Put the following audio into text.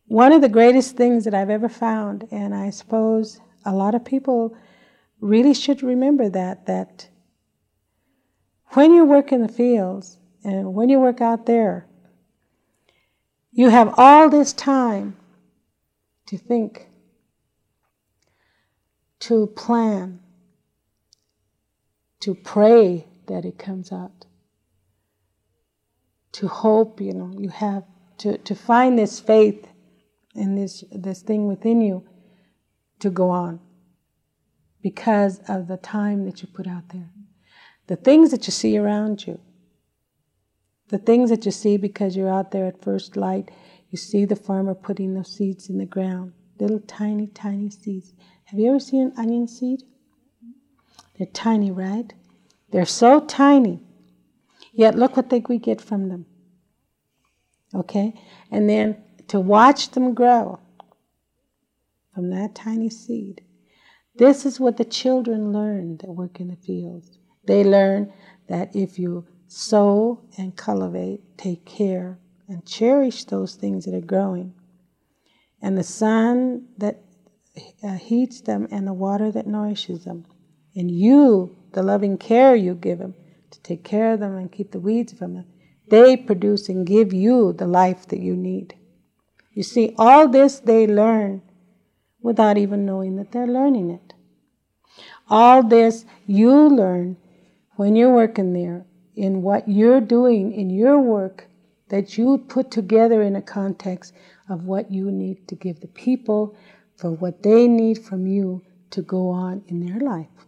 one of the greatest things that I've ever found, and I suppose a lot of people really should remember that when you work in the fields and when you work out there, you have all this time to think, to plan, to pray that it comes out, to hope, you have to find this faith in this thing within you to go on because of the time that you put out there. The things that you see around you, the things that you see because you're out there at first light, you see the farmer putting those seeds in the ground, little tiny, tiny seeds. Have you ever seen an onion seed? They're tiny, right? They're so tiny, yet look what we get from them. Okay? And then to watch them grow from that tiny seed. This is what the children learn that work in the fields. They learn that if you sow and cultivate, take care, and cherish those things that are growing, and the sun that heats them and the water that nourishes them, and you, the loving care you give them to take care of them and keep the weeds from them, they produce and give you the life that you need. You see, all this they learn without even knowing that they're learning it. All this you learn when you're working there, in what you're doing in your work that you put together in a context of what you need to give the people for what they need from you to go on in their life.